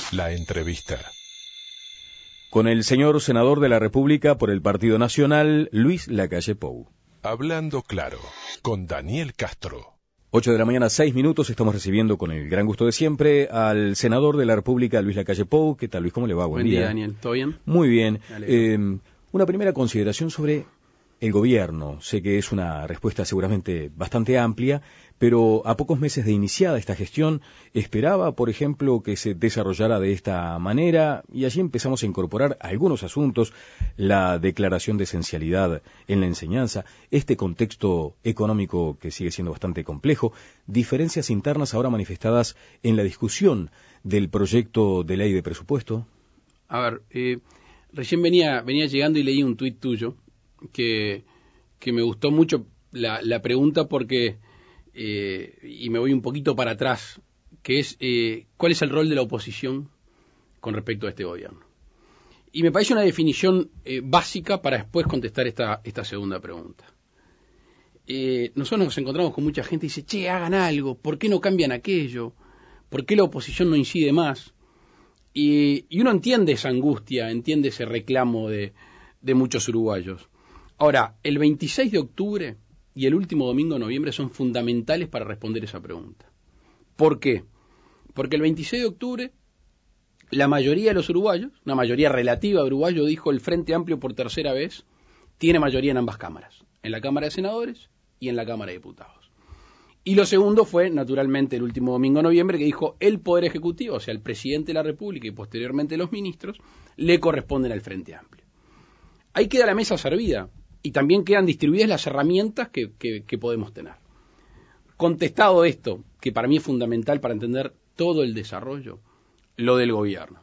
La entrevista. Con el señor senador de la República por el Partido Nacional, Luis Lacalle Pou. Hablando claro, con Daniel Castro. 8 de la mañana, 6 minutos, estamos recibiendo con el gran gusto de siempre al senador de la República, Luis Lacalle Pou. ¿Qué tal, Luis? ¿Cómo le va? Buen día, Daniel. ¿Todo bien? Muy bien. Una primera consideración sobre el gobierno. Sé que es una respuesta seguramente bastante amplia, pero a pocos meses de iniciada esta gestión, ¿esperaba, por ejemplo, que se desarrollara de esta manera? Y allí empezamos a incorporar algunos asuntos, la declaración de esencialidad en la enseñanza, este contexto económico que sigue siendo bastante complejo, diferencias internas ahora manifestadas en la discusión del proyecto de ley de presupuesto. A ver, recién venía llegando y leí un tuit tuyo que me gustó mucho la pregunta porque, y me voy un poquito para atrás, que es ¿cuál es el rol de la oposición con respecto a este gobierno? Y me parece una definición básica para después contestar esta segunda pregunta. Nosotros nos encontramos con mucha gente y dice, che, hagan algo, ¿por qué no cambian aquello? ¿Por qué la oposición no incide más? Y uno entiende esa angustia, entiende ese reclamo de muchos uruguayos. Ahora, el 26 de octubre y el último domingo de noviembre son fundamentales para responder esa pregunta. ¿Por qué? Porque el 26 de octubre la mayoría de los uruguayos, una mayoría relativa de uruguayos, dijo el Frente Amplio por tercera vez tiene mayoría en ambas cámaras, en la Cámara de Senadores y en la Cámara de Diputados. Y lo segundo fue, naturalmente, el último domingo de noviembre, que dijo el Poder Ejecutivo, o sea, el Presidente de la República y posteriormente los ministros, le corresponden al Frente Amplio. Ahí queda la mesa servida y también quedan distribuidas las herramientas que podemos tener. Contestado esto, que para mí es fundamental para entender todo el desarrollo, lo del gobierno.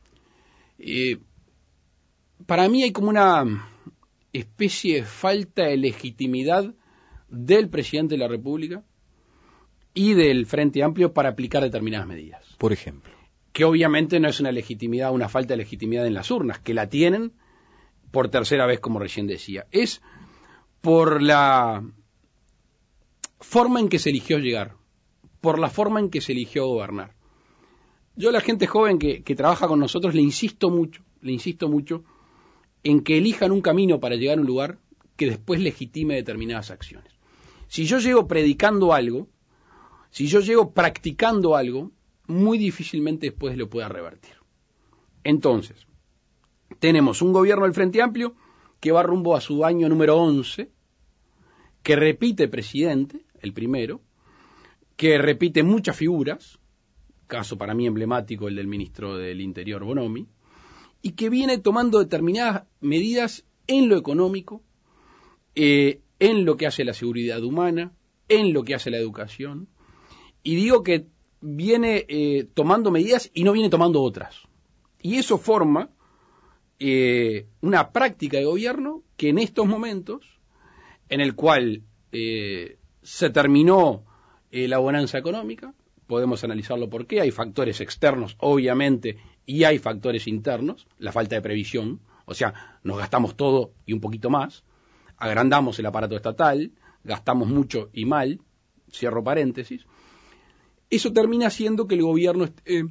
Para mí hay como una especie de falta de legitimidad del Presidente de la República y del Frente Amplio para aplicar determinadas medidas. Por ejemplo. Que obviamente no es una legitimidad, una falta de legitimidad en las urnas, que la tienen por tercera vez, como recién decía. Es por la forma en que se eligió llegar, por la forma en que se eligió gobernar. Yo a la gente joven que trabaja con nosotros le insisto mucho en que elijan un camino para llegar a un lugar que después legitime determinadas acciones. Si yo llego predicando algo, si yo llego practicando algo, muy difícilmente después lo pueda revertir. Entonces, tenemos un gobierno del Frente Amplio que va rumbo a su año número 11, que repite presidente, el primero, que repite muchas figuras, caso para mí emblemático el del ministro del Interior Bonomi, y que viene tomando determinadas medidas en lo económico, en lo que hace la seguridad humana, en lo que hace la educación, y digo que viene tomando medidas y no viene tomando otras. Y eso forma una práctica de gobierno que en estos momentos, en el cual se terminó la bonanza económica, podemos analizarlo por qué, hay factores externos, obviamente, y hay factores internos, la falta de previsión, o sea, nos gastamos todo y un poquito más, agrandamos el aparato estatal, gastamos mucho y mal, cierro paréntesis, eso termina haciendo que el gobierno esté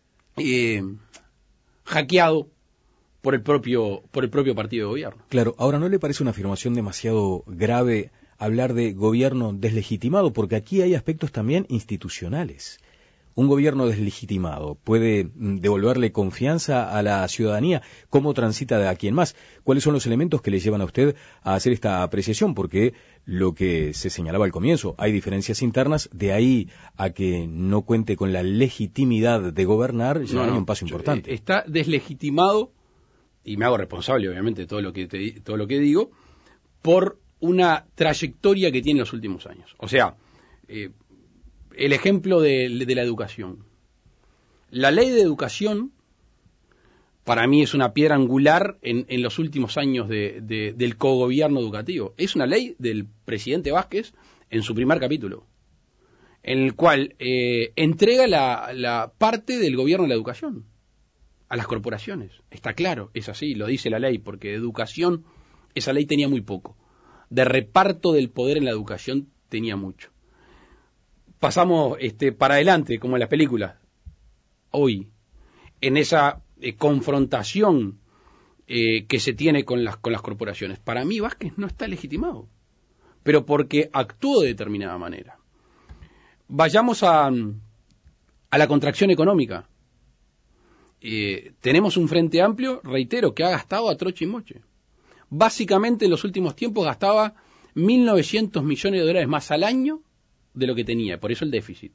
hackeado por el propio partido de gobierno. Claro, ahora, ¿no le parece una afirmación demasiado grave hablar de gobierno deslegitimado? Porque aquí hay aspectos también institucionales. Un gobierno deslegitimado puede devolverle confianza a la ciudadanía. ¿Cómo transita de aquí en más? ¿Cuáles son los elementos que le llevan a usted a hacer esta apreciación? Porque lo que se señalaba al comienzo, hay diferencias internas, de ahí a que no cuente con la legitimidad de gobernar, ya hay un paso importante. Está deslegitimado, y me hago responsable obviamente de todo lo que digo, por una trayectoria que tiene en los últimos años. O sea, el ejemplo de la educación. La ley de educación, para mí, es una piedra angular en los últimos años del cogobierno educativo. Es una ley del presidente Vázquez en su primer capítulo, en el cual entrega la parte del gobierno de la educación a las corporaciones. Está claro, es así, lo dice la ley, porque de educación esa ley tenía muy poco. De reparto del poder en la educación tenía mucho. Pasamos para adelante, como en las películas. Hoy, en esa confrontación que se tiene con las corporaciones. Para mí Vázquez no está legitimado, pero porque actuó de determinada manera. Vayamos a la contracción económica. Tenemos un Frente Amplio, reitero, que ha gastado a troche y moche. Básicamente en los últimos tiempos gastaba 1.900 millones de dólares más al año de lo que tenía, por eso el déficit.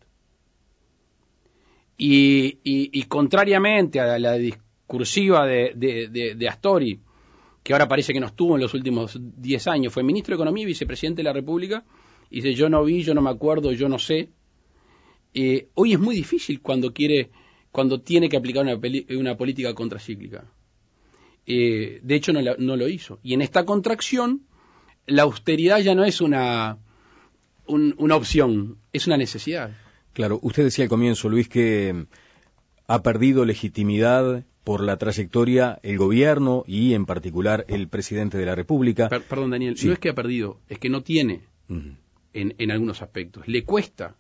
Y contrariamente a la discursiva de Astori, que ahora parece que no estuvo en los últimos 10 años, fue ministro de Economía y vicepresidente de la República, y dice yo no vi, yo no me acuerdo, yo no sé. Hoy es muy difícil cuando tiene que aplicar una política contracíclica. De hecho no lo hizo. Y en esta contracción, la austeridad ya no es una opción, es una necesidad. Claro, usted decía al comienzo, Luis, que ha perdido legitimidad por la trayectoria el gobierno y en particular el presidente de la República. Perdón, Daniel, sí. No es que ha perdido, es que no tiene en algunos aspectos. Le cuesta.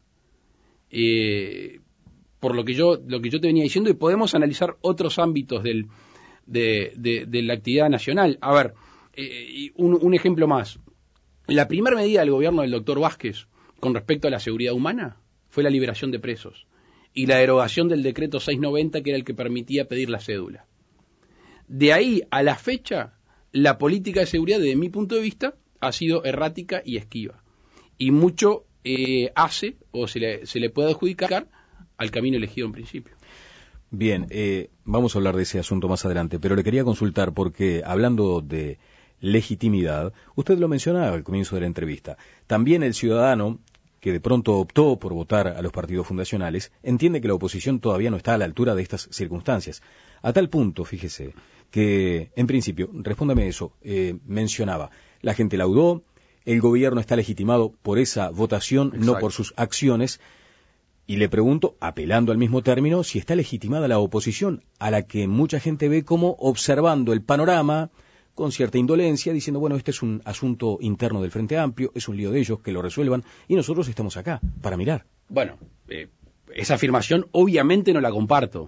Por lo que yo te venía diciendo, y podemos analizar otros ámbitos de la actividad nacional. A ver, un ejemplo más. La primera medida del gobierno del doctor Vázquez con respecto a la seguridad humana fue la liberación de presos y la derogación del decreto 690, que era el que permitía pedir la cédula. De ahí a la fecha, la política de seguridad, desde mi punto de vista, ha sido errática y esquiva. Y mucho hace, o se le puede adjudicar, al camino elegido en principio. Bien, vamos a hablar de ese asunto más adelante, pero le quería consultar porque, hablando de legitimidad, usted lo mencionaba al comienzo de la entrevista, también el ciudadano que de pronto optó por votar a los partidos fundacionales, entiende que la oposición todavía no está a la altura de estas circunstancias. A tal punto, fíjese, que, en principio, respóndame eso, mencionaba, la gente laudó, el gobierno está legitimado por esa votación, exacto, no por sus acciones, y le pregunto, apelando al mismo término, si está legitimada la oposición, a la que mucha gente ve como observando el panorama con cierta indolencia, diciendo, bueno, este es un asunto interno del Frente Amplio, es un lío de ellos, que lo resuelvan, y nosotros estamos acá, para mirar. Bueno, esa afirmación obviamente no la comparto.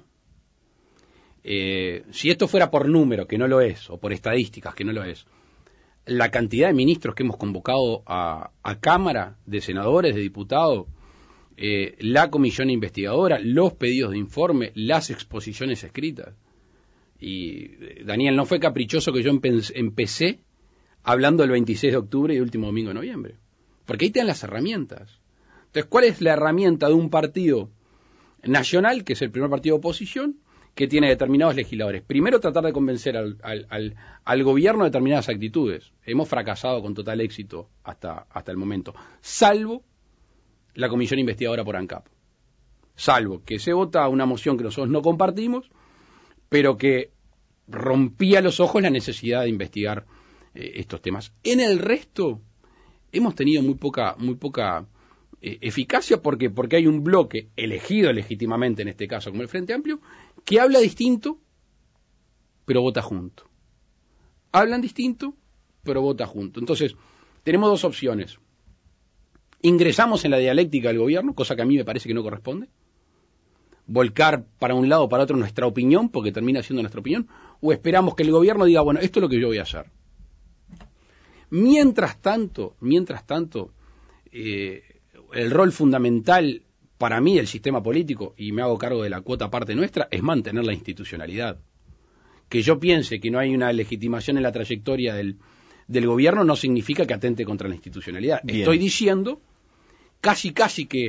Si esto fuera por número, que no lo es, o por estadísticas, que no lo es, la cantidad de ministros que hemos convocado a Cámara, de senadores, de diputados, la comisión investigadora, los pedidos de informe, las exposiciones escritas. Y, Daniel, no fue caprichoso que yo empecé hablando el 26 de octubre y el último domingo de noviembre. Porque ahí te dan las herramientas. Entonces, ¿cuál es la herramienta de un partido nacional, que es el primer partido de oposición, que tiene determinados legisladores? Primero, tratar de convencer al gobierno de determinadas actitudes. Hemos fracasado con total éxito hasta el momento, salvo la comisión investigadora por ANCAP. Salvo que se vota una moción que nosotros no compartimos, pero que rompía los ojos la necesidad de investigar estos temas. En el resto hemos tenido muy poca eficacia, porque hay un bloque elegido legítimamente, en este caso como el Frente Amplio, que habla distinto pero vota junto. Hablan distinto pero vota junto. Entonces tenemos dos opciones: ingresamos en la dialéctica del gobierno, cosa que a mí me parece que no corresponde, volcar para un lado o para otro nuestra opinión, porque termina siendo nuestra opinión, o esperamos que el gobierno diga, bueno, esto es lo que yo voy a hacer. Mientras tanto, el rol fundamental para mí del sistema político, y me hago cargo de la cuota parte nuestra, es mantener la institucionalidad. Que yo piense que no hay una legitimación en la trayectoria del gobierno no significa que atente contra la institucionalidad. Bien. Estoy diciendo casi que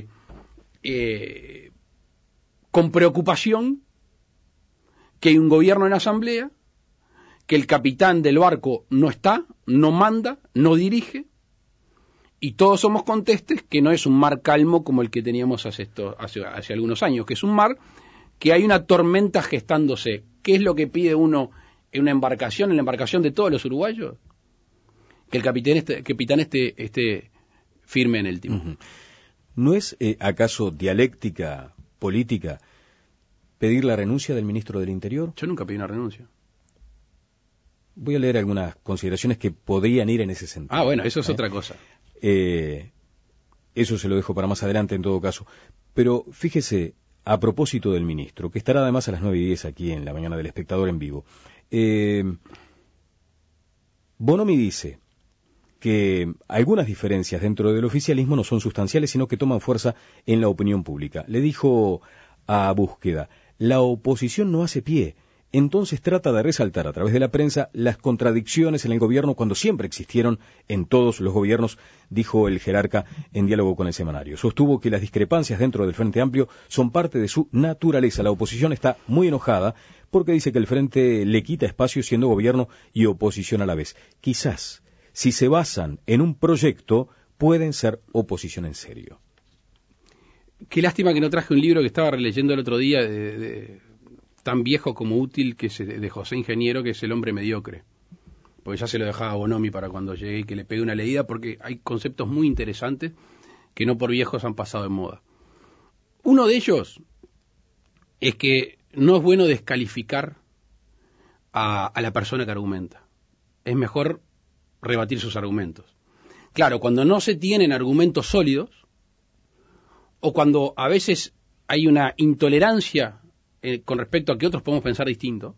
con preocupación que hay un gobierno en asamblea, que el capitán del barco no está, no manda, no dirige, y todos somos contestes que no es un mar calmo como el que teníamos hace algunos años, que es un mar que hay una tormenta gestándose. ¿Qué es lo que pide uno en una embarcación, en la embarcación de todos los uruguayos? Que el capitán esté firme en el timón. Uh-huh. ¿No es acaso dialéctica política pedir la renuncia del ministro del Interior? Yo nunca pedí una renuncia. Voy a leer algunas consideraciones que podrían ir en ese sentido. Ah, bueno, eso es otra cosa. Eso se lo dejo para más adelante en todo caso. Pero fíjese, a propósito del ministro, que estará además a las 9:10 aquí en la mañana del Espectador en vivo. Bonomi dice que algunas diferencias dentro del oficialismo no son sustanciales, sino que toman fuerza en la opinión pública. Le dijo a Búsqueda, la oposición no hace pie, entonces trata de resaltar a través de la prensa las contradicciones en el gobierno cuando siempre existieron en todos los gobiernos, dijo el jerarca en diálogo con el semanario. Sostuvo que las discrepancias dentro del Frente Amplio son parte de su naturaleza. La oposición está muy enojada porque dice que el Frente le quita espacio siendo gobierno y oposición a la vez. Quizás, si se basan en un proyecto, pueden ser oposición en serio. Qué lástima que no traje un libro que estaba releyendo el otro día, tan viejo como útil, de José Ingeniero, que es El hombre mediocre. Porque ya se lo dejaba a Bonomi para cuando llegue y que le pegue una leída, porque hay conceptos muy interesantes que no por viejos han pasado de moda. Uno de ellos es que no es bueno descalificar a la persona que argumenta. Es mejor rebatir sus argumentos. Claro, cuando no se tienen argumentos sólidos, o cuando a veces hay una intolerancia con respecto a que otros podemos pensar distinto,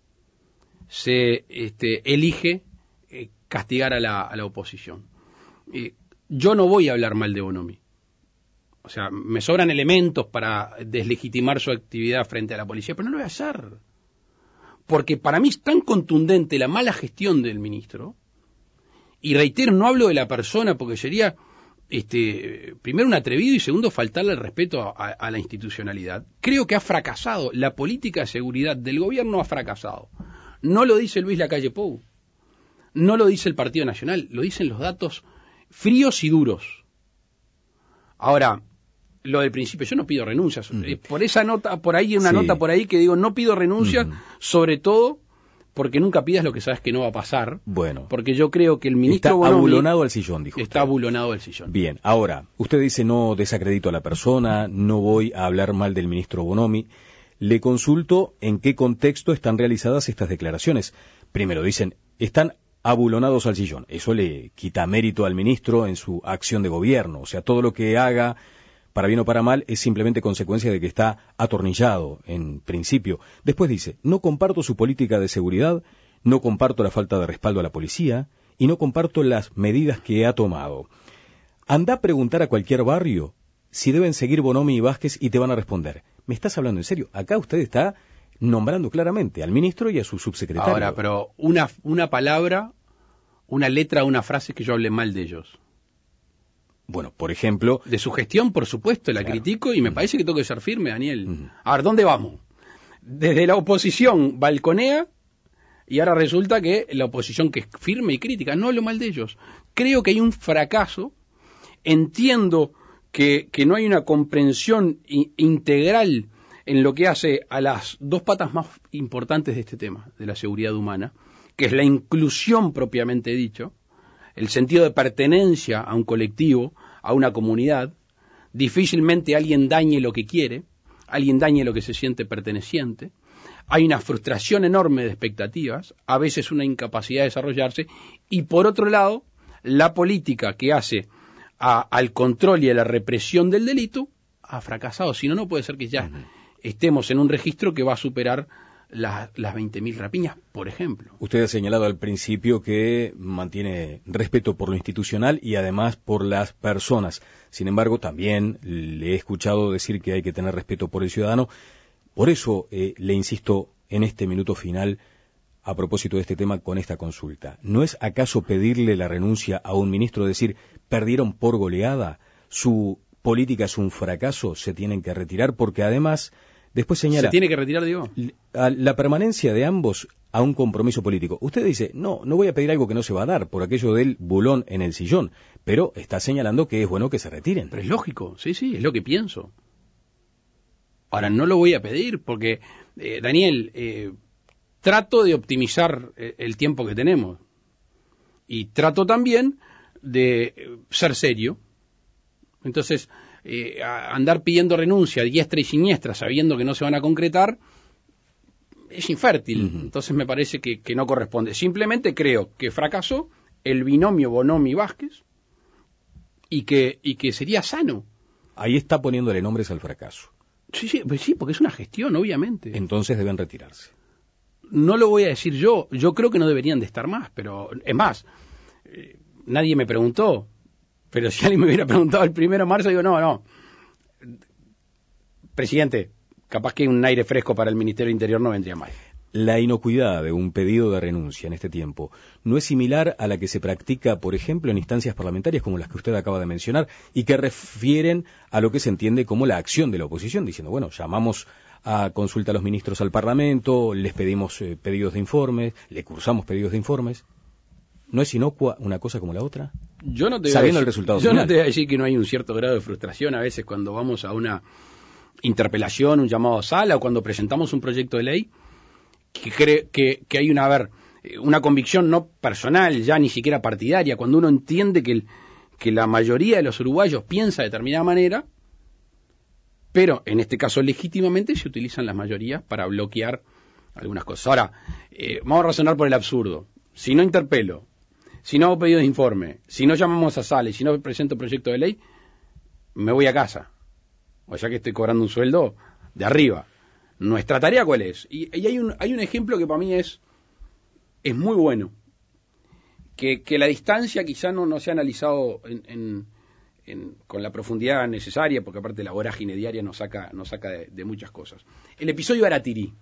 se elige castigar a la oposición. Yo no voy a hablar mal de Bonomi. O sea, me sobran elementos para deslegitimar su actividad frente a la policía, pero no lo voy a hacer. Porque para mí es tan contundente la mala gestión del ministro, y reitero, no hablo de la persona porque sería primero un atrevido y segundo faltarle el respeto a la institucionalidad. Creo que ha fracasado. La política de seguridad del gobierno ha fracasado. No lo dice Luis Lacalle Pou, no lo dice el Partido Nacional, lo dicen los datos fríos y duros. Ahora, lo del principio, yo no pido renuncias. Por esa nota, por ahí hay una nota por ahí que digo, no pido renuncias, sobre todo porque nunca pidas lo que sabes que no va a pasar. Bueno. Porque yo creo que el ministro está Bonomi abulonado al sillón, dijo está usted. abulonado al sillón. Bien, ahora, usted dice no desacredito a la persona, no voy a hablar mal del ministro Bonomi. Le consulto en qué contexto están realizadas estas declaraciones. Primero, dicen, están abulonados al sillón. Eso le quita mérito al ministro en su acción de gobierno. O sea, todo lo que haga, para bien o para mal, es simplemente consecuencia de que está atornillado, en principio. Después dice, no comparto su política de seguridad, no comparto la falta de respaldo a la policía y no comparto las medidas que ha tomado. Anda a preguntar a cualquier barrio si deben seguir Bonomi y Vázquez y te van a responder. ¿Me estás hablando en serio? Acá usted está nombrando claramente al ministro y a su subsecretario. Ahora, pero una palabra, una letra, una frase que yo hable mal de ellos. Bueno, por ejemplo... De su gestión, por supuesto, la critico y me parece que tengo que ser firme, Daniel. A ver, ¿dónde vamos? Desde la oposición balconea y ahora resulta que la oposición que es firme y crítica, no hablo mal de ellos. Creo que hay un fracaso, entiendo que no hay una comprensión integral en lo que hace a las dos patas más importantes de este tema, de la seguridad humana, que es la inclusión propiamente dicho, el sentido de pertenencia a un colectivo, a una comunidad. Difícilmente alguien dañe lo que quiere, alguien dañe lo que se siente perteneciente. Hay una frustración enorme de expectativas, a veces una incapacidad de desarrollarse, y por otro lado, la política que hace al control y a la represión del delito ha fracasado. Si no, no puede ser que ya estemos en un registro que va a superar las 20.000 rapiñas, por ejemplo. Usted ha señalado al principio que mantiene respeto por lo institucional y además por las personas. Sin embargo, también le he escuchado decir que hay que tener respeto por el ciudadano. Por eso le insisto en este minuto final a propósito de este tema con esta consulta. ¿No es acaso pedirle la renuncia a un ministro, decir, perdieron por goleada, su política es un fracaso, se tienen que retirar? Porque además... Después señala... ¿Se tiene que retirar, digo? La permanencia de ambos a un compromiso político. Usted dice, no voy a pedir algo que no se va a dar, por aquello del bulón en el sillón, pero está señalando que es bueno que se retiren. Pero es lógico, sí, es lo que pienso. Ahora, no lo voy a pedir porque, Daniel, trato de optimizar el tiempo que tenemos y trato también de ser serio. Entonces... andar pidiendo renuncia a diestra y siniestra sabiendo que no se van a concretar es infértil. Entonces me parece que no corresponde. Simplemente creo que fracasó el binomio Bonomi-Vázquez y que sería sano. Ahí está poniéndole nombres al fracaso. Sí, pues sí, porque es una gestión, obviamente. Entonces deben retirarse. No lo voy a decir yo creo que no deberían de estar más, pero es más, nadie me preguntó, pero si alguien me hubiera preguntado el 1 de marzo, digo, no, presidente, capaz que un aire fresco para el Ministerio del Interior no vendría mal. La inocuidad de un pedido de renuncia en este tiempo no es similar a la que se practica, por ejemplo, en instancias parlamentarias como las que usted acaba de mencionar y que refieren a lo que se entiende como la acción de la oposición, diciendo, bueno, llamamos a consulta a los ministros al Parlamento, les pedimos pedidos de informes, le cursamos pedidos de informes. ¿No es inocua una cosa como la otra? Yo no te Sabiendo el resultado final. No te voy a decir que no hay un cierto grado de frustración a veces cuando vamos a una interpelación, un llamado a sala o cuando presentamos un proyecto de ley que hay una convicción no personal, ya ni siquiera partidaria, cuando uno entiende que la mayoría de los uruguayos piensa de determinada manera, pero en este caso legítimamente se utilizan las mayorías para bloquear algunas cosas. Ahora, vamos a razonar por el absurdo. Si no interpelo, si no hago pedido de informe, si no llamamos a sala y si no presento proyecto de ley, me voy a casa. O ya que estoy cobrando un sueldo de arriba. ¿Nuestra tarea cuál es? Y hay un ejemplo que para mí es muy bueno. Que la distancia quizá no se ha analizado con la profundidad necesaria, porque aparte la vorágine diaria nos saca de muchas cosas. El episodio Aratirí.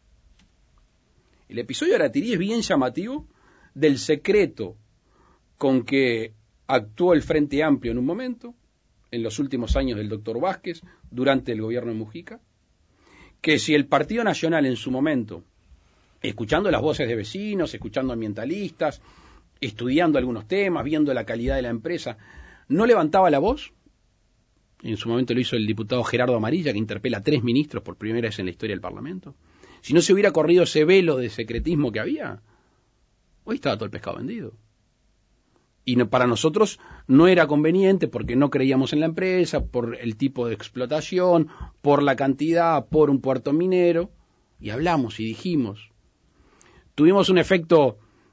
El episodio Aratirí es bien llamativo del secreto con que actuó el Frente Amplio en un momento, en los últimos años del doctor Vázquez, durante el gobierno de Mujica, que si el Partido Nacional en su momento, escuchando las voces de vecinos, escuchando ambientalistas, estudiando algunos temas, viendo la calidad de la empresa, no levantaba la voz, en su momento lo hizo el diputado Gerardo Amarilla, que interpela a 3 ministros por primera vez en la historia del Parlamento, si no se hubiera corrido ese velo de secretismo que había, hoy estaba todo el pescado vendido. Y para nosotros no era conveniente porque no creíamos en la empresa, por el tipo de explotación, por la cantidad, por un puerto minero, y hablamos y dijimos. Tuvimos un efecto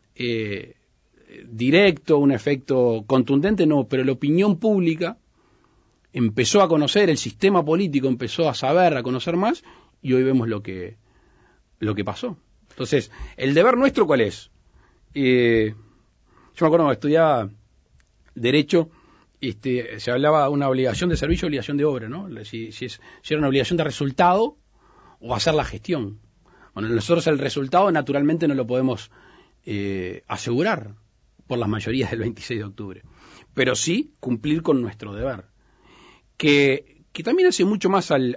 directo, un efecto contundente, no, pero la opinión pública empezó a conocer, el sistema político empezó a saber, a conocer más, y hoy vemos lo que pasó. Entonces, ¿el deber nuestro cuál es? Yo me acuerdo cuando estudiaba Derecho, se hablaba de una obligación de servicio, obligación de obra, ¿no? Si era una obligación de resultado o hacer la gestión. Bueno, nosotros el resultado naturalmente no lo podemos asegurar por las mayorías del 26 de octubre, pero sí cumplir con nuestro deber, que también hace mucho más a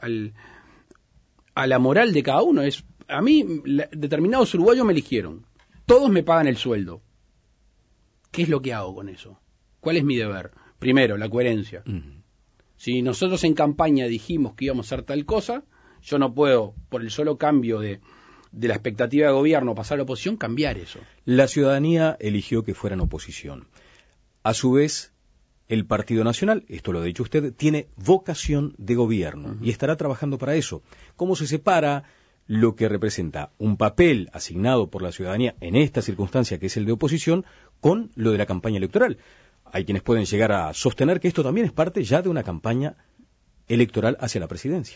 la moral de cada uno. A mí, determinados uruguayos me eligieron, todos me pagan el sueldo. ¿Qué es lo que hago con eso? ¿Cuál es mi deber? Primero, la coherencia. Si nosotros en campaña dijimos que íbamos a hacer tal cosa, yo no puedo, por el solo cambio de la expectativa de gobierno, pasar a la oposición, cambiar eso. La ciudadanía eligió que fueran oposición. A su vez, el Partido Nacional, esto lo ha dicho usted, tiene vocación de gobierno y estará trabajando para eso. ¿Cómo se separa lo que representa un papel asignado por la ciudadanía en esta circunstancia, que es el de oposición, con lo de la campaña electoral? Hay quienes pueden llegar a sostener que esto también es parte ya de una campaña electoral hacia la presidencia.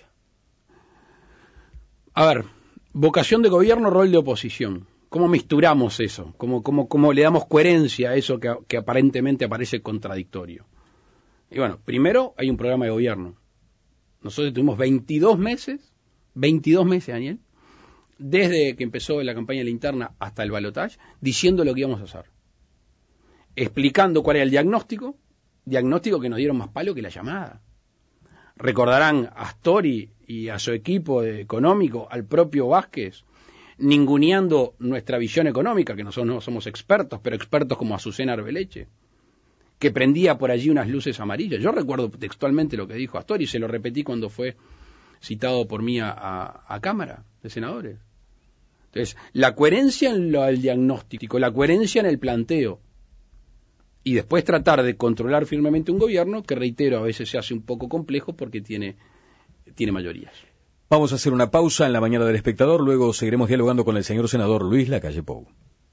A ver, vocación de gobierno, rol de oposición. ¿Cómo misturamos eso? ¿Cómo le damos coherencia a eso que aparentemente aparece contradictorio? Y bueno, primero hay un programa de gobierno. Nosotros tuvimos 22 meses, Daniel, desde que empezó la campaña de la interna hasta el balotaje, diciendo lo que íbamos a hacer. Explicando cuál era el diagnóstico que nos dieron más palo que la llamada. Recordarán a Astori y a su equipo económico, al propio Vázquez, ninguneando nuestra visión económica, que nosotros no somos expertos, pero expertos como Azucena Arbeleche, que prendía por allí unas luces amarillas. Yo recuerdo textualmente lo que dijo Astori, y se lo repetí cuando fue citado por mí a Cámara de Senadores. Entonces, la coherencia en el diagnóstico, la coherencia en el planteo, y después tratar de controlar firmemente un gobierno que, reitero, a veces se hace un poco complejo porque tiene mayorías. Vamos a hacer una pausa en la mañana del Espectador, luego seguiremos dialogando con el señor senador Luis Lacalle Pou.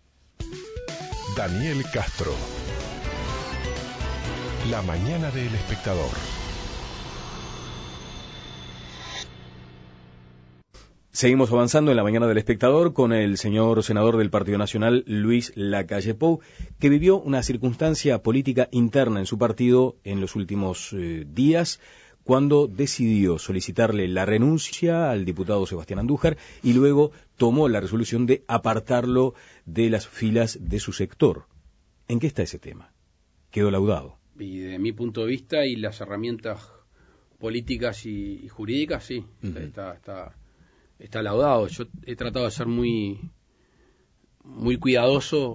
Daniel Castro. La mañana del Espectador. Seguimos avanzando en la mañana del Espectador con el señor senador del Partido Nacional, Luis Lacalle Pou, que vivió una circunstancia política interna en su partido en los últimos días, cuando decidió solicitarle la renuncia al diputado Sebastián Andújar y luego tomó la resolución de apartarlo de las filas de su sector. ¿En qué está ese tema? Quedó laudado. Y de mi punto de vista y las herramientas políticas y jurídicas, sí, está laudado. Yo he tratado de ser muy cuidadoso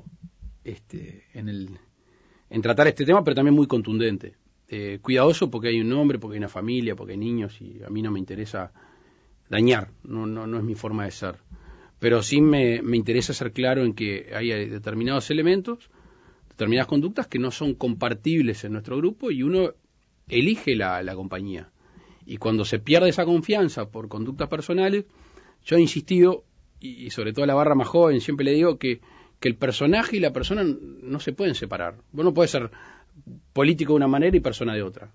en tratar este tema, pero también muy contundente. Cuidadoso porque hay un hombre, porque hay una familia, porque hay niños y a mí no me interesa dañar, no es mi forma de ser. Pero sí me interesa ser claro en que hay determinados elementos, determinadas conductas que no son compartibles en nuestro grupo y uno elige la compañía. Y cuando se pierde esa confianza por conductas personales, yo he insistido, y sobre todo a la barra más joven, siempre le digo que el personaje y la persona no se pueden separar. Vos no podés ser político de una manera y persona de otra.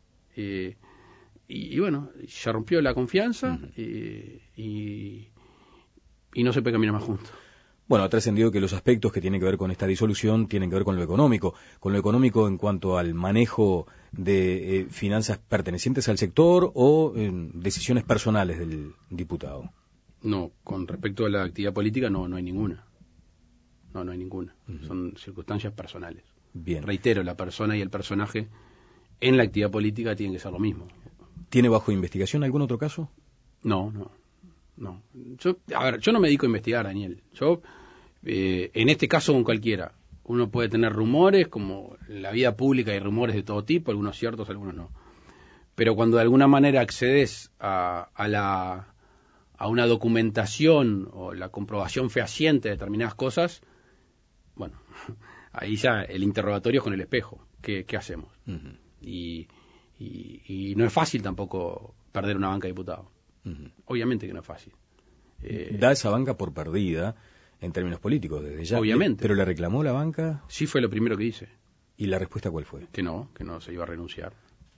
Y bueno, se rompió la confianza y no se puede caminar más juntos. Bueno, ha trascendido que los aspectos que tienen que ver con esta disolución tienen que ver con lo económico en cuanto al manejo de finanzas pertenecientes al sector o decisiones personales del diputado. No, con respecto a la actividad política no hay ninguna. No hay ninguna. Son circunstancias personales. Bien. Reitero, la persona y el personaje en la actividad política tienen que ser lo mismo. ¿Tiene bajo investigación algún otro caso? No. Yo no me dedico a investigar, Daniel. Yo, en este caso con cualquiera, uno puede tener rumores, como en la vida pública hay rumores de todo tipo, algunos ciertos, algunos no. Pero cuando de alguna manera accedes a una documentación o la comprobación fehaciente de determinadas cosas, bueno, ahí ya el interrogatorio es con el espejo. ¿Qué hacemos? Y no es fácil tampoco perder una banca de diputado. Obviamente que no es fácil. Da esa banca por perdida en términos políticos desde ya. Obviamente. ¿Pero le reclamó la banca? Sí, fue lo primero que hice. ¿Y la respuesta cuál fue? Que no se iba a renunciar.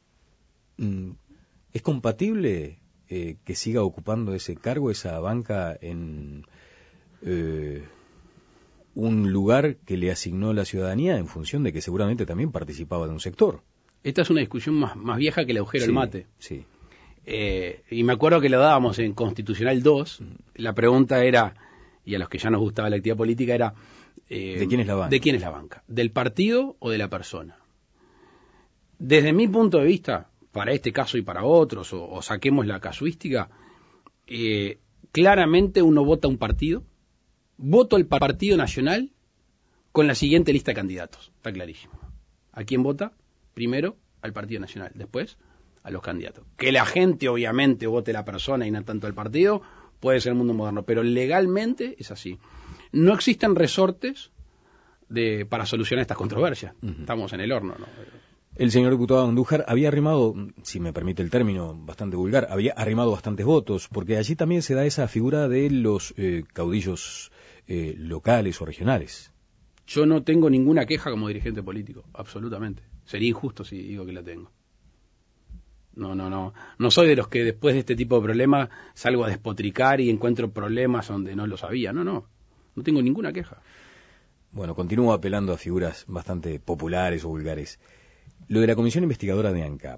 ¿Es compatible que siga ocupando ese cargo, esa banca, en un lugar que le asignó la ciudadanía en función de que seguramente también participaba de un sector? Esta es una discusión más vieja que el agujero del mate. Sí. Y me acuerdo que lo dábamos en Constitucional 2. La pregunta era, y a los que ya nos gustaba la actividad política, era... ¿de quién es la banca? ¿De quién es la banca? ¿Del partido o de la persona? Desde mi punto de vista, para este caso y para otros, o saquemos la casuística, claramente uno vota un partido, voto al Partido Nacional con la siguiente lista de candidatos. Está clarísimo. ¿A quién vota? Primero al Partido Nacional, después a los candidatos. Que la gente obviamente vote la persona y no tanto el partido, puede ser el mundo moderno, pero legalmente es así. No existen resortes para solucionar estas controversias. Estamos en el horno, ¿no? El señor diputado Andújar había arrimado, si me permite el término bastante vulgar, había arrimado bastantes votos, porque allí también se da esa figura de los caudillos locales o regionales. Yo no tengo ninguna queja como dirigente político, absolutamente. Sería injusto si digo que la tengo. No soy de los que después de este tipo de problemas salgo a despotricar y encuentro problemas donde no los había. No tengo ninguna queja. Bueno, continúo apelando a figuras bastante populares o vulgares. Lo de la comisión investigadora de ANCAP.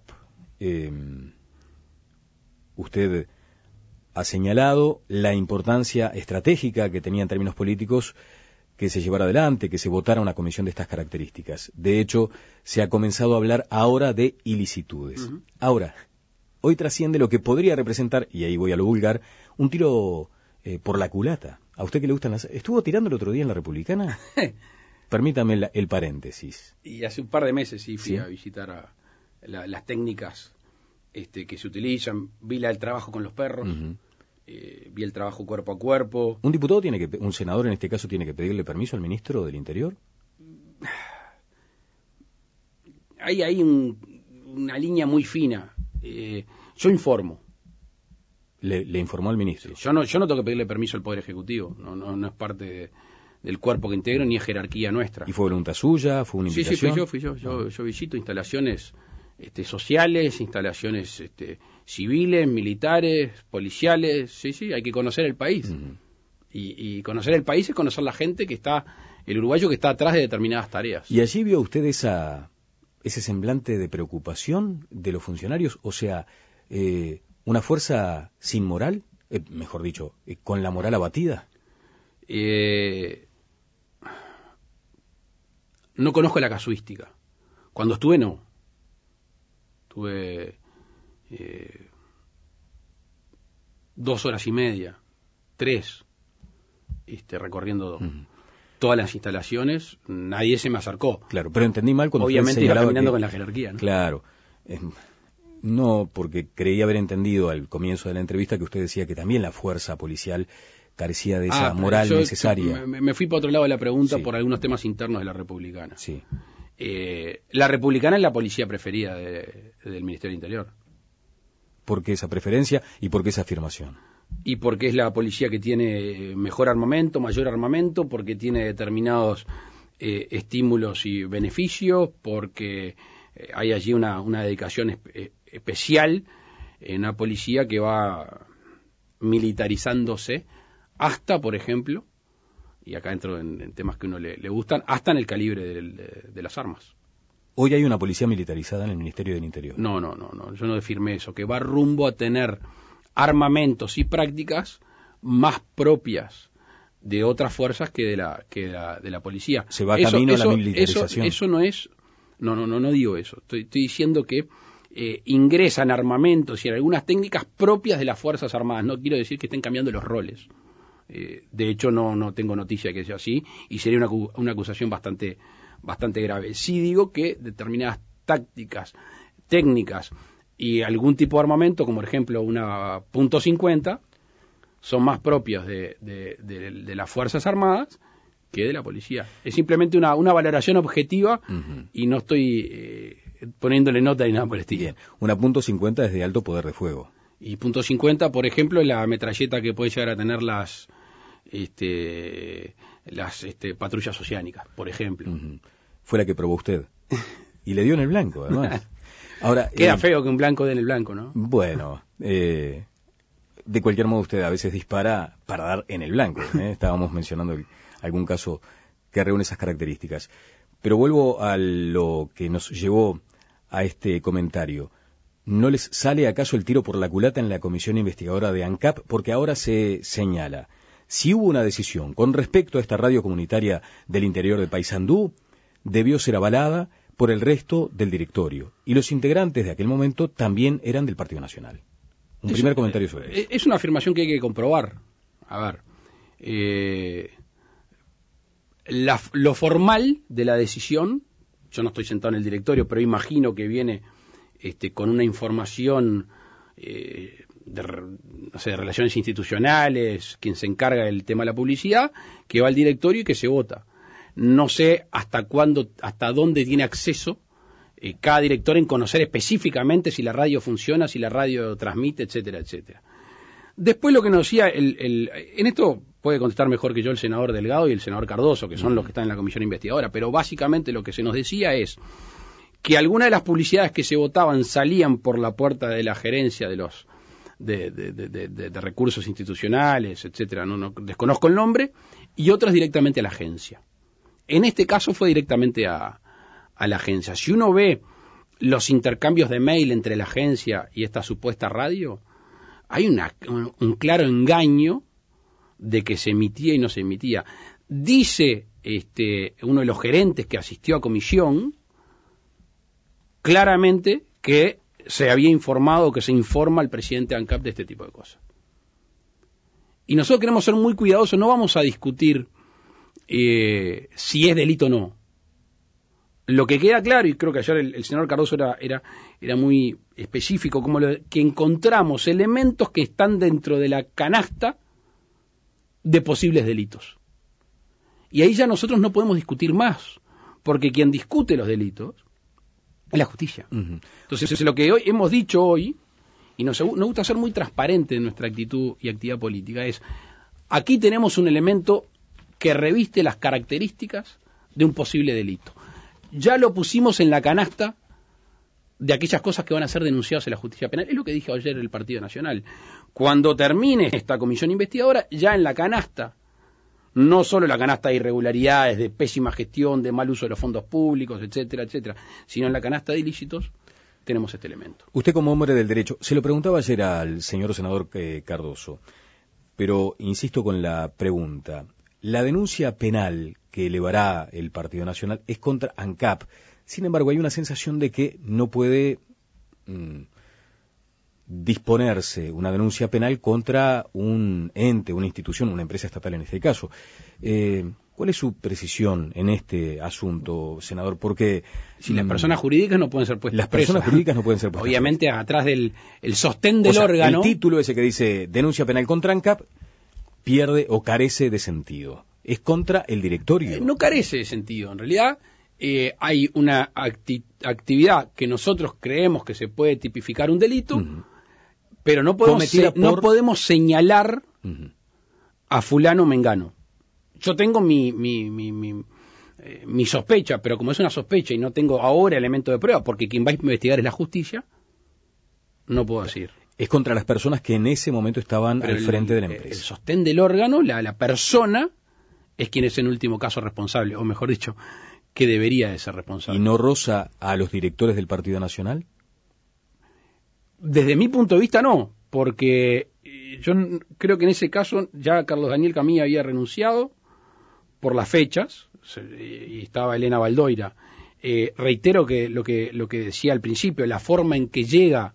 Usted ha señalado la importancia estratégica que tenía en términos políticos que se llevara adelante, que se votara una comisión de estas características. De hecho, se ha comenzado a hablar ahora de ilicitudes. Ahora, hoy trasciende lo que podría representar, y ahí voy a lo vulgar, un tiro por la culata. ¿A usted que le gustan las... ¿Estuvo tirando el otro día en la Republicana? Permítame el paréntesis. Y hace un par de meses fui a visitar las técnicas que se utilizan, vi el trabajo con los perros, vi el trabajo cuerpo a cuerpo. ¿Un diputado un senador en este caso tiene que pedirle permiso al ministro del Interior? Hay una línea muy fina. Yo informo. ¿Le informó al ministro? Yo no tengo que pedirle permiso al Poder Ejecutivo, no es parte del cuerpo que integro ni es jerarquía nuestra. ¿Y fue voluntad suya? ¿Fue una invitación? Sí, fui yo. Yo visito instalaciones sociales, instalaciones civiles, militares, policiales. Sí, hay que conocer el país. Y conocer el país es conocer la gente el uruguayo que está atrás de determinadas tareas. ¿Y allí vio usted ese semblante de preocupación de los funcionarios? O sea, una fuerza sin moral, mejor dicho, con la moral abatida. No conozco la casuística. Cuando estuve, no. Estuve 2 horas y media, 3, recorriendo todas las instalaciones. Nadie se me acercó. Claro, pero entendí mal cuando obviamente iba caminando con la jerarquía, ¿no? Claro. No, porque creí haber entendido al comienzo de la entrevista que usted decía que también la fuerza policial carecía de esa moral necesaria. Me fui para otro lado de la pregunta, sí, por algunos temas internos de la Republicana. Sí. La Republicana es la policía preferida del Ministerio del Interior. ¿Por qué esa preferencia y por qué esa afirmación? Y porque es la policía que tiene mejor armamento, mayor armamento, porque tiene determinados estímulos y beneficios, porque hay allí una dedicación especial en una policía que va militarizándose hasta, por ejemplo, y acá entro en temas que a uno le gustan, hasta en el calibre de las armas. ¿Hoy hay una policía militarizada en el Ministerio del Interior? No, yo no firmé eso, que va rumbo a tener armamentos y prácticas más propias de otras fuerzas que de la policía. ¿Se va camino a la militarización? Eso no es... No digo eso. Estoy diciendo que ingresan armamentos y algunas técnicas propias de las Fuerzas Armadas. No quiero decir que estén cambiando los roles. De hecho, no tengo noticia de que sea así, y sería una acusación bastante grave. Sí digo que determinadas tácticas, técnicas y algún tipo de armamento, como por ejemplo una .50, son más propios de las Fuerzas Armadas que de la policía. Es simplemente una valoración objetiva, y no estoy poniéndole nota ni nada por el estilo. Bien, una .50 es de alto poder de fuego. Y .50, por ejemplo, es la metralleta que puede llegar a tener las patrullas oceánicas, por ejemplo. Fue la que probó usted. Y le dio en el blanco, además. Ahora, queda feo que un blanco dé en el blanco, ¿no? Bueno, de cualquier modo usted a veces dispara para dar en el blanco. Estábamos mencionando algún caso que reúne esas características. Pero vuelvo a lo que nos llevó a este comentario. ¿No les sale acaso el tiro por la culata en la comisión investigadora de ANCAP? Porque ahora se señala, si hubo una decisión con respecto a esta radio comunitaria del interior de Paysandú, debió ser avalada por el resto del directorio. Y los integrantes de aquel momento también eran del Partido Nacional. Un primer comentario sobre eso. Es una afirmación que hay que comprobar. A ver, lo formal de la decisión, yo no estoy sentado en el directorio, pero imagino que viene con una información de relaciones institucionales, quien se encarga del tema de la publicidad, que va al directorio y que se vota. No sé hasta dónde tiene acceso cada director en conocer específicamente si la radio funciona, si la radio transmite, etcétera, etcétera. Después lo que nos decía, en esto puede contestar mejor que yo el senador Delgado y el senador Cardoso, que son los que están en la comisión investigadora, pero básicamente lo que se nos decía es que algunas de las publicidades que se votaban salían por la puerta de la gerencia de los de recursos institucionales, etcétera, no desconozco el nombre, y otras directamente a la agencia. En este caso fue directamente a la agencia. Si uno ve los intercambios de mail entre la agencia y esta supuesta radio, hay un claro engaño de que se emitía y no se emitía. Dice uno de los gerentes que asistió a comisión claramente que se había informado, que se informa al presidente ANCAP de este tipo de cosas. Y nosotros queremos ser muy cuidadosos, no vamos a discutir si es delito o no. Lo que queda claro, y creo que ayer el senador Cardoso era muy específico, como que encontramos elementos que están dentro de la canasta de posibles delitos. Y ahí ya nosotros no podemos discutir más, porque quien discute los delitos es la justicia. Entonces, lo que hoy hemos dicho hoy, y nos gusta ser muy transparente en nuestra actitud y actividad política, es: aquí tenemos un elemento que reviste las características de un posible delito. Ya lo pusimos en la canasta de aquellas cosas que van a ser denunciadas en la justicia penal. Es lo que dije ayer en el Partido Nacional. Cuando termine esta comisión investigadora, ya en la canasta, no solo la canasta de irregularidades, de pésima gestión, de mal uso de los fondos públicos, etcétera, etcétera, sino en la canasta de ilícitos, tenemos este elemento. Usted como hombre del derecho, se lo preguntaba ayer al señor senador Cardoso, pero insisto con la pregunta. La denuncia penal que elevará el Partido Nacional es contra ANCAP. Sin embargo, hay una sensación de que no puede disponerse una denuncia penal contra un ente, una institución, una empresa estatal en este caso. ¿Cuál es su precisión en este asunto, senador? Porque si las personas jurídicas no pueden ser puestas las personas presas, jurídicas no pueden ser puestas obviamente presas. Atrás del el sostén del órgano, el título ese que dice denuncia penal contra ANCAP pierde o carece de sentido. Es contra el directorio. No carece de sentido, en realidad. Hay una actividad que nosotros creemos que se puede tipificar un delito, pero no podemos señalar a fulano o mengano. Yo tengo mi sospecha, pero como es una sospecha y no tengo ahora elemento de prueba, porque quien va a investigar es la justicia, no puedo decir. Es contra las personas que en ese momento estaban al frente de la empresa. El sostén del órgano, la persona, es quien es en último caso responsable, o mejor dicho, que debería de ser responsable. ¿Y no roza a los directores del Partido Nacional? Desde mi punto de vista no, porque yo creo que en ese caso ya Carlos Daniel Camilla había renunciado por las fechas, y estaba Elena Baldoira. Reitero que lo que decía al principio, la forma en que llega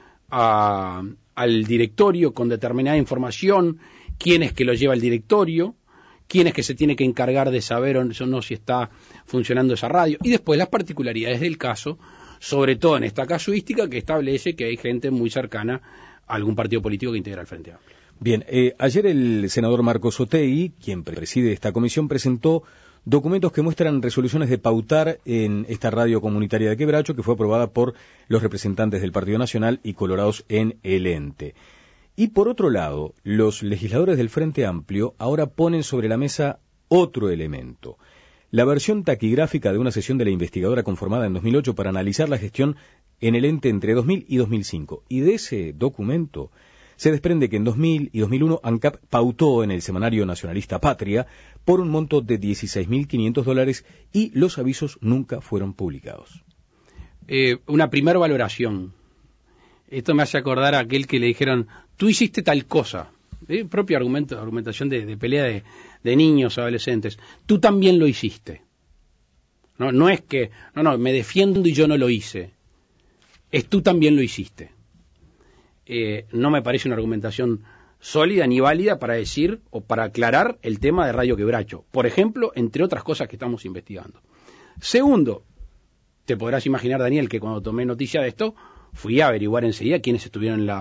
al directorio con determinada información, quién es que lo lleva al directorio, quién es que se tiene que encargar de saber o no si está funcionando esa radio, y después las particularidades del caso, sobre todo en esta casuística que establece que hay gente muy cercana a algún partido político que integra el Frente Amplio. Bien, ayer el senador Marcos Otegui, quien preside esta comisión, presentó documentos que muestran resoluciones de pautar en esta radio comunitaria de Quebracho, que fue aprobada por los representantes del Partido Nacional y colorados en el ente. Y por otro lado, los legisladores del Frente Amplio ahora ponen sobre la mesa otro elemento. La versión taquigráfica de una sesión de la investigadora conformada en 2008 para analizar la gestión en el ente entre 2000 y 2005. Y de ese documento se desprende que en 2000 y 2001 ANCAP pautó en el semanario nacionalista Patria por un monto de $16.500 y los avisos nunca fueron publicados. Una primera valoración. Esto me hace acordar a aquel que le dijeron, tú hiciste tal cosa. Propio argumentación de pelea de niños, adolescentes. Tú también lo hiciste. No es que, me defiendo y yo no lo hice. Es tú también lo hiciste. No me parece una argumentación sólida ni válida para decir o para aclarar el tema de Radio Quebracho. Por ejemplo, entre otras cosas que estamos investigando. Segundo, te podrás imaginar, Daniel, que cuando tomé noticia de esto, fui a averiguar enseguida quiénes estuvieron en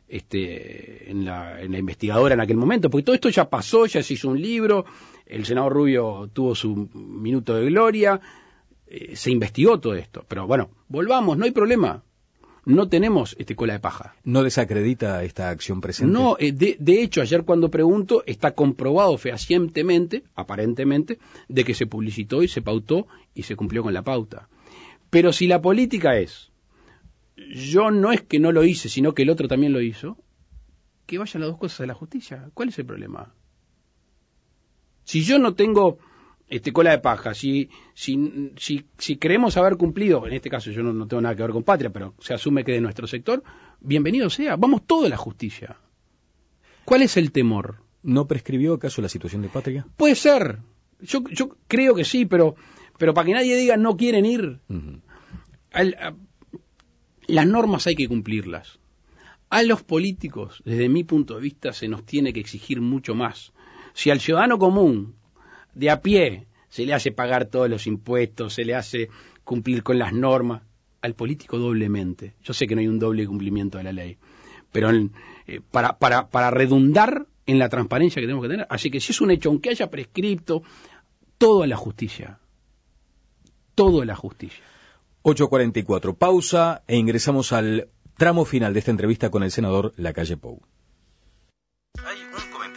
la investigadora en aquel momento, porque todo esto ya pasó, ya se hizo un libro, el senador Rubio tuvo su minuto de gloria, se investigó todo esto. Pero bueno, volvamos, no hay problema. No tenemos cola de paja. ¿No desacredita esta acción presente? No, de hecho, ayer cuando pregunto, está comprobado fehacientemente, aparentemente, de que se publicitó y se pautó y se cumplió con la pauta. Pero si la política es, yo no es que no lo hice, sino que el otro también lo hizo, que vayan las dos cosas a la justicia. ¿Cuál es el problema? Si yo no tengo cola de paja, si creemos haber cumplido, en este caso yo no tengo nada que ver con Patria, pero se asume que de nuestro sector, bienvenido sea, vamos todo a la justicia. ¿Cuál es el temor? ¿No prescribió acaso la situación de Patria? Puede ser, yo creo que sí, pero para que nadie diga no quieren ir, las normas hay que cumplirlas. A los políticos, desde mi punto de vista, se nos tiene que exigir mucho más. Si al ciudadano común, de a pie, se le hace pagar todos los impuestos, se le hace cumplir con las normas, al político doblemente. Yo sé que no hay un doble cumplimiento de la ley, pero para redundar en la transparencia que tenemos que tener, así que si es un hecho, aunque haya prescripto, todo a la justicia. Todo a la justicia. 8:44, pausa e ingresamos al tramo final de esta entrevista con el senador Lacalle Pou. Hay un comentario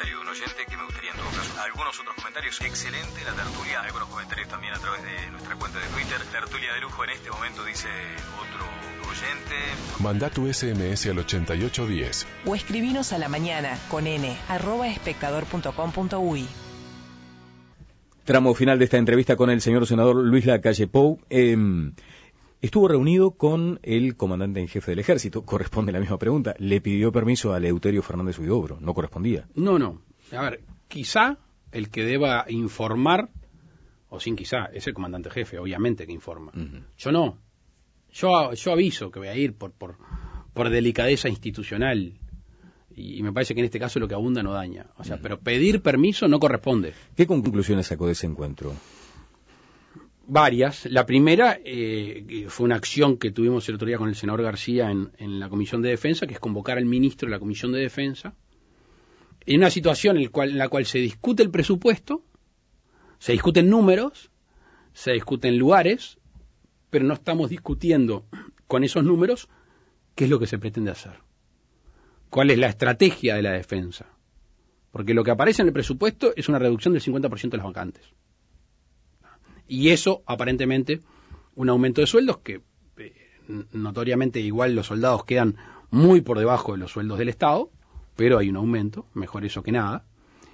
comentario de un oyente que me gustaría en todo caso algunos otros comentarios. Excelente la tertulia, algunos comentarios también a través de nuestra cuenta de Twitter. Tertulia de lujo en este momento, dice otro oyente. Manda tu SMS al 8810 o escribinos a la mañana con n@espectador.com.uy. Tramo final de esta entrevista con el señor senador Luis Lacalle Pou. Estuvo reunido con el comandante en jefe del ejército. Corresponde la misma pregunta. ¿Le pidió permiso a Eleuterio Fernández Huidobro? ¿No correspondía? No. A ver, quizá el que deba informar, o sin quizá, es el comandante jefe, obviamente que informa. Uh-huh. Yo no. Yo aviso que voy a ir por delicadeza institucional. Y me parece que en este caso lo que abunda no daña. O sea, pero pedir permiso no corresponde. ¿Qué conclusiones sacó de ese encuentro? Varias. La primera fue una acción que tuvimos el otro día con el senador García en la Comisión de Defensa, que es convocar al ministro de la Comisión de Defensa, en una situación en la cual se discute el presupuesto, se discuten números, se discuten lugares, pero no estamos discutiendo con esos números qué es lo que se pretende hacer. ¿Cuál es la estrategia de la defensa? Porque lo que aparece en el presupuesto es una reducción del 50% de las vacantes. Y eso, aparentemente, un aumento de sueldos que notoriamente igual los soldados quedan muy por debajo de los sueldos del Estado, pero hay un aumento, mejor eso que nada.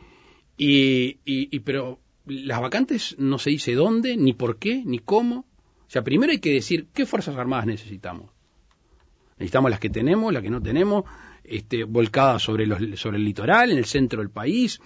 Pero las vacantes no se dice dónde, ni por qué, ni cómo. O sea, primero hay que decir qué Fuerzas Armadas necesitamos. Necesitamos las que tenemos, las que no tenemos, volcadas sobre el litoral, en el centro del país.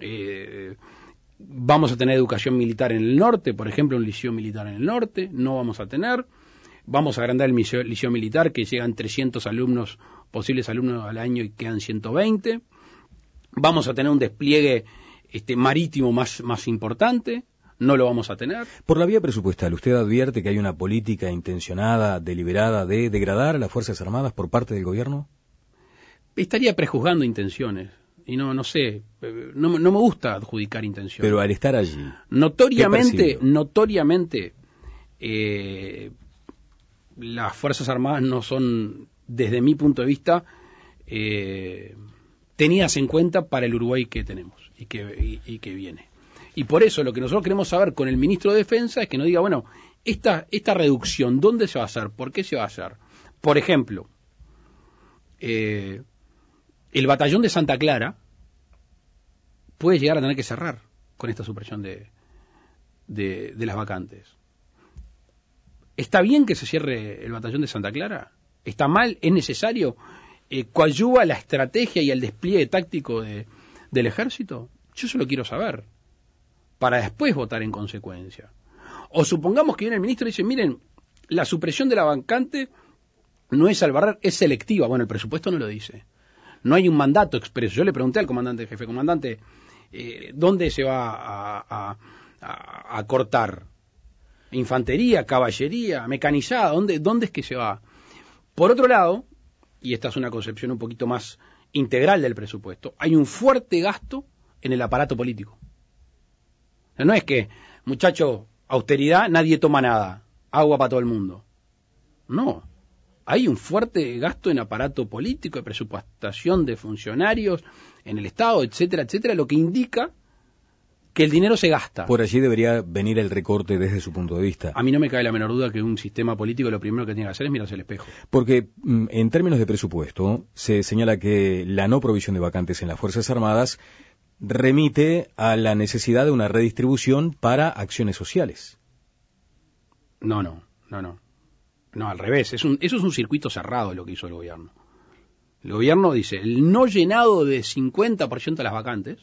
Vamos a tener educación militar en el norte, por ejemplo, un liceo militar en el norte. No vamos a tener. Vamos a agrandar el liceo militar, que llegan 300 alumnos, posibles alumnos al año, y quedan 120. Vamos a tener un despliegue marítimo más importante. No lo vamos a tener. Por la vía presupuestal, ¿usted advierte que hay una política intencionada, deliberada, de degradar a las Fuerzas Armadas por parte del gobierno? Estaría prejuzgando intenciones. Y no sé, no me gusta adjudicar intenciones. Pero al estar allí, notoriamente, las Fuerzas Armadas no son, desde mi punto de vista, tenidas en cuenta para el Uruguay que tenemos y que viene. Y por eso lo que nosotros queremos saber con el ministro de Defensa es que nos diga, bueno, esta reducción, ¿dónde se va a hacer? ¿Por qué se va a hacer? Por ejemplo, el batallón de Santa Clara puede llegar a tener que cerrar con esta supresión de las vacantes. ¿Está bien que se cierre el batallón de Santa Clara? ¿Está mal? ¿Es necesario? ¿Coadyuva la estrategia y el despliegue táctico del ejército? Yo eso lo quiero saber, para después votar en consecuencia. O supongamos que viene el ministro y dice, miren, la supresión de la vacante no es al barrer, es selectiva. Bueno, el presupuesto no lo dice. No hay un mandato expreso. Yo le pregunté al comandante jefe, comandante, ¿dónde se va a cortar? ¿Infantería, caballería, mecanizada? ¿Dónde es que se va? Por otro lado, y esta es una concepción un poquito más integral del presupuesto, hay un fuerte gasto en el aparato político. No es que, muchacho, austeridad, nadie toma nada, agua para todo el mundo. No, hay un fuerte gasto en aparato político, de presupuestación de funcionarios en el Estado, etcétera, etcétera, lo que indica que el dinero se gasta. Por allí debería venir el recorte desde su punto de vista. A mí no me cabe la menor duda que un sistema político lo primero que tiene que hacer es mirarse al espejo. Porque en términos de presupuesto se señala que la no provisión de vacantes en las Fuerzas Armadas remite a la necesidad de una redistribución para acciones sociales. No, al revés. Eso es un circuito cerrado lo que hizo el gobierno. El gobierno dice, el no llenado de 50% de las vacantes,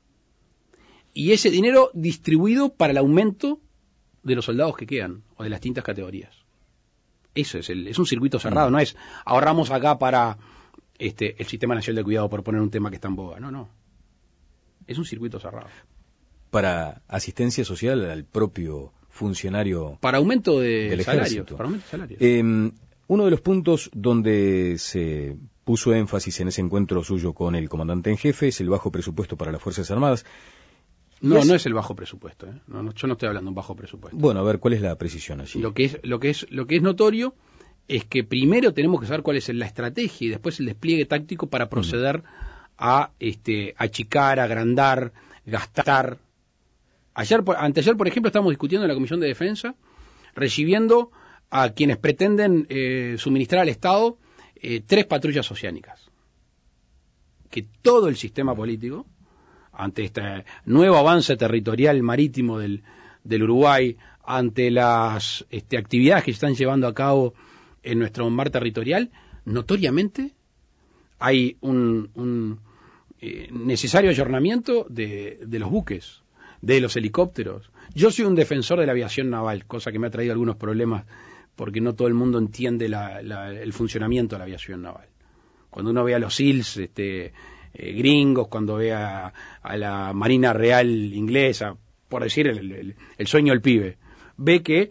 y ese dinero distribuido para el aumento de los soldados que quedan, o de las distintas categorías. Eso es un circuito cerrado, no es ahorramos acá para el Sistema Nacional de Cuidado, por poner un tema que está en boga. No. Es un circuito cerrado. Para asistencia social al propio funcionario. Para aumento de salarios. Para aumento de salarios. Uno de los puntos donde se puso énfasis en ese encuentro suyo con el comandante en jefe es el bajo presupuesto para las Fuerzas Armadas. No es el bajo presupuesto. No, yo no estoy hablando de un bajo presupuesto. Bueno, a ver, ¿cuál es la precisión allí? Lo que es notorio es que primero tenemos que saber cuál es la estrategia y después el despliegue táctico para proceder a achicar, agrandar, gastar. Anteayer, por ejemplo, estábamos discutiendo en la Comisión de Defensa, recibiendo a quienes pretenden suministrar al Estado 3 patrullas oceánicas. Que todo el sistema político, ante este nuevo avance territorial marítimo del Uruguay, ante las actividades que se están llevando a cabo en nuestro mar territorial, notoriamente hay un necesario ayornamiento de los buques, de los helicópteros. Yo soy un defensor de la aviación naval, cosa que me ha traído algunos problemas porque no todo el mundo entiende el funcionamiento de la aviación naval. Cuando uno ve a los SEALs gringos, cuando ve a la Marina Real inglesa, por decir el sueño del pibe, ve que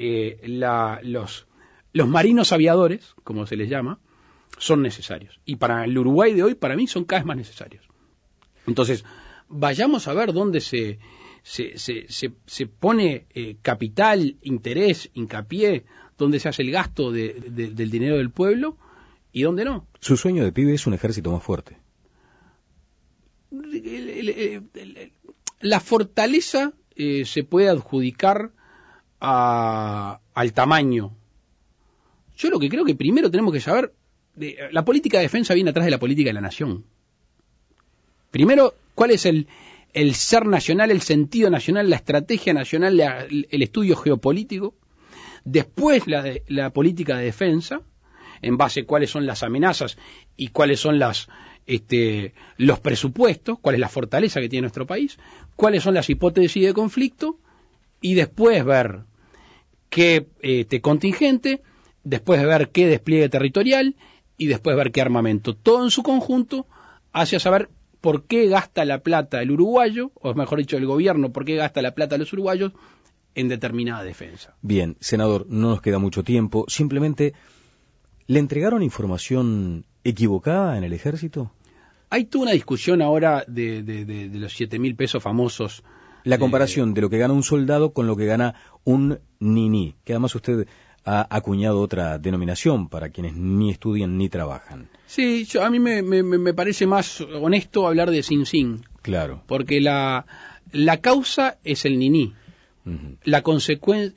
los marinos aviadores, como se les llama, son necesarios. Y para el Uruguay de hoy, para mí, son cada vez más necesarios. Entonces, vayamos a ver dónde se pone capital, interés, hincapié, dónde se hace el gasto del dinero del pueblo y dónde no. Su sueño de pibe es un ejército más fuerte. La fortaleza se puede adjudicar al tamaño. Yo lo que creo que primero tenemos que saber, la política de defensa viene atrás de la política de la nación. Primero, ¿cuál es el ser nacional, el sentido nacional, la estrategia nacional, el estudio geopolítico? Después la política de defensa, en base a cuáles son las amenazas y cuáles son los presupuestos, cuál es la fortaleza que tiene nuestro país, cuáles son las hipótesis de conflicto, y después ver qué contingente, después de ver qué despliegue territorial y después ver qué armamento. Todo en su conjunto hacia saber por qué gasta la plata el uruguayo, o mejor dicho, el gobierno, por qué gasta la plata los uruguayos en determinada defensa. Bien, senador, no nos queda mucho tiempo. Simplemente, ¿le entregaron información equivocada en el ejército? Hay toda una discusión ahora de los 7.000 pesos famosos. La comparación de lo que gana un soldado con lo que gana un niní, que además usted ha acuñado otra denominación para quienes ni estudian ni trabajan. Sí, a mí me parece más honesto hablar de sin. Claro. Porque la causa es el niní. Uh-huh. La consecuencia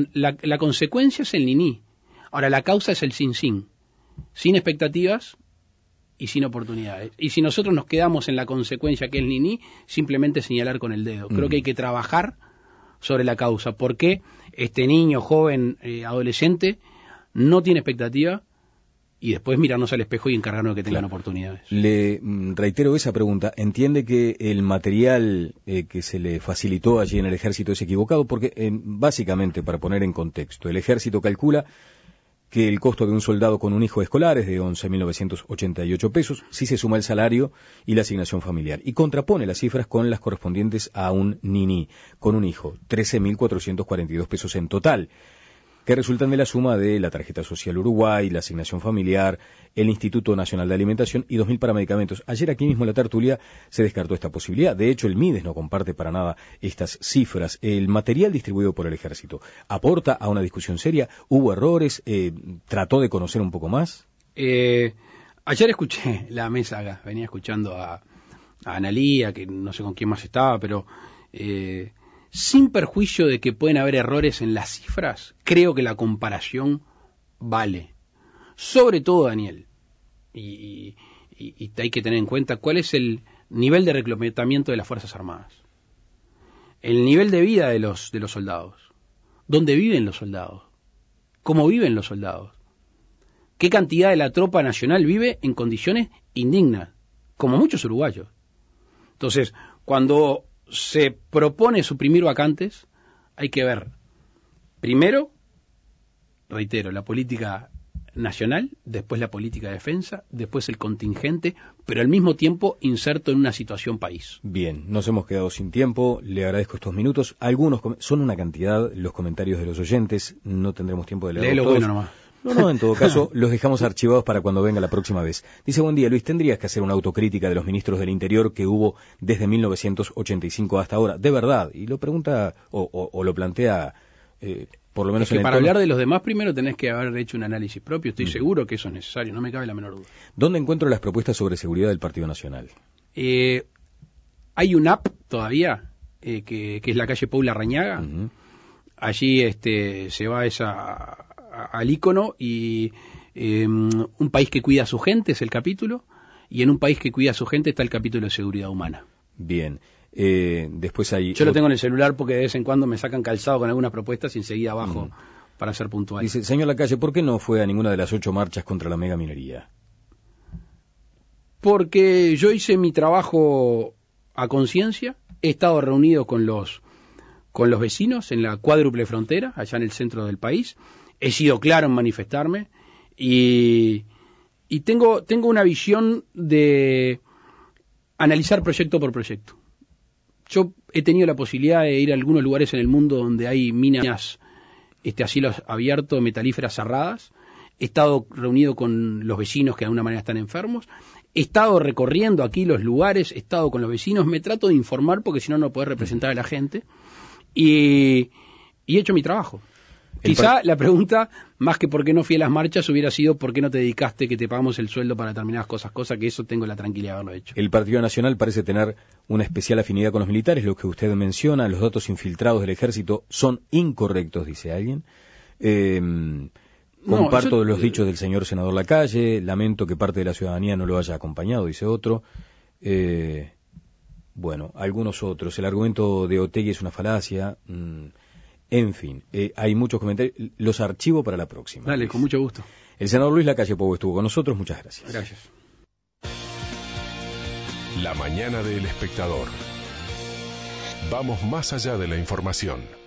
es el niní. Ahora, la causa es el sin expectativas y sin oportunidades. Y si nosotros nos quedamos en la consecuencia que es el niní, simplemente señalar con el dedo. Creo que hay que trabajar sobre la causa. ¿Por qué este niño, joven, adolescente no tiene expectativa? Y después mirarnos al espejo y encargarnos de que tengan oportunidades. Le reitero esa pregunta. ¿Entiende que el material que se le facilitó allí en el ejército es equivocado? Porque, básicamente, para poner en contexto, el ejército calcula que el costo de un soldado con un hijo escolar es de 11.988 pesos, si se suma el salario y la asignación familiar, y contrapone las cifras con las correspondientes a un niní, con un hijo, 13.442 pesos en total, que resultan de la suma de la tarjeta social Uruguay, la asignación familiar, el Instituto Nacional de Alimentación y 2.000 para medicamentos. Ayer aquí mismo en la tertulia se descartó esta posibilidad. De hecho, el MIDES no comparte para nada estas cifras. El material distribuido por el Ejército aporta a una discusión seria. ¿Hubo errores? ¿Trató de conocer un poco más? Ayer escuché la mesa, venía escuchando a Analía, que no sé con quién más estaba, pero sin perjuicio de que pueden haber errores en las cifras, creo que la comparación vale. Sobre todo, Daniel, y hay que tener en cuenta cuál es el nivel de reclutamiento de las Fuerzas Armadas, el nivel de vida de los soldados, dónde viven los soldados, cómo viven los soldados, qué cantidad de la tropa nacional vive en condiciones indignas, como muchos uruguayos. Entonces, cuando se propone suprimir vacantes, hay que ver, primero, reitero, la política nacional, después la política de defensa, después el contingente, pero al mismo tiempo inserto en una situación país. Bien, nos hemos quedado sin tiempo, le agradezco estos minutos. Algunos son una cantidad los comentarios de los oyentes, no tendremos tiempo de leerlos todos. Bueno nomás. No, en todo caso, los dejamos archivados para cuando venga la próxima vez. Dice, buen día, Luis, tendrías que hacer una autocrítica de los ministros del Interior que hubo desde 1985 hasta ahora, de verdad, y lo pregunta o lo plantea por lo menos Es que en el para tono. hablar de los demás primero tenés que haber hecho un análisis propio. Estoy seguro que eso es necesario, no me cabe la menor duda. ¿Dónde encuentro las propuestas sobre seguridad del Partido Nacional? Hay un app todavía que es la calle Paula Rañaga. Ujú. Allí se va al ícono y un país que cuida a su gente es el capítulo, y en un país que cuida a su gente está el capítulo de seguridad humana. Bien. Después hay... Yo lo tengo en el celular porque de vez en cuando me sacan calzado con algunas propuestas y enseguida abajo para ser puntual. Dice, señor Lacalle, ¿por qué no fue a ninguna de las 8 marchas contra la mega minería? Porque yo hice mi trabajo a conciencia, he estado reunido con los vecinos en la cuádruple frontera, allá en el centro del país, he sido claro en manifestarme y tengo una visión de analizar proyecto por proyecto. Yo he tenido la posibilidad de ir a algunos lugares en el mundo donde hay minas a cielo abierto, metalíferas cerradas. He estado reunido con los vecinos que de alguna manera están enfermos. He estado recorriendo aquí los lugares, he estado con los vecinos. Me trato de informar porque si no, no podés representar a la gente. Y he hecho mi trabajo. Quizá la pregunta, más que por qué no fui a las marchas, hubiera sido por qué no te dedicaste, que te pagamos el sueldo para determinadas cosas, cosa que eso tengo la tranquilidad de haberlo hecho. El Partido Nacional parece tener una especial afinidad con los militares, lo que usted menciona, los datos infiltrados del ejército son incorrectos, dice alguien. Comparto los dichos del señor senador Lacalle, lamento que parte de la ciudadanía no lo haya acompañado, dice otro. Bueno, algunos otros. El argumento de Otegi es una falacia. En fin, hay muchos comentarios. Los archivo para la próxima. Dale, Luis. con mucho gusto. El senador Luis Lacalle Pou estuvo con nosotros. Muchas gracias. Gracias. La mañana del espectador. Vamos más allá de la información.